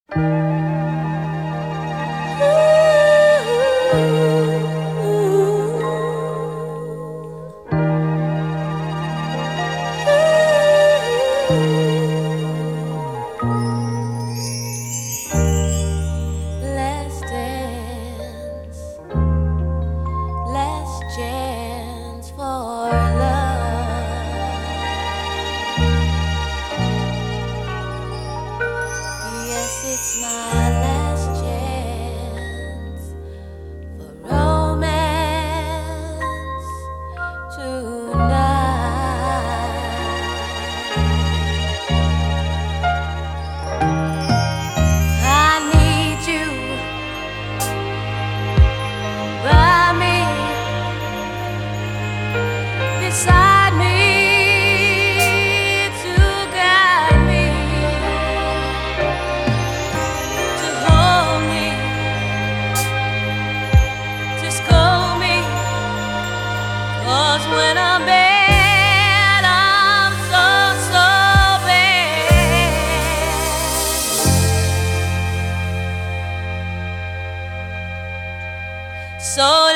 Let's dance, let's chance for love. Yes, it's my last chance for romance tonight. I need you by me, beside me, to guide me, to hold me, to scold me. 'Cause when I'm bad, I'm so, so bad. So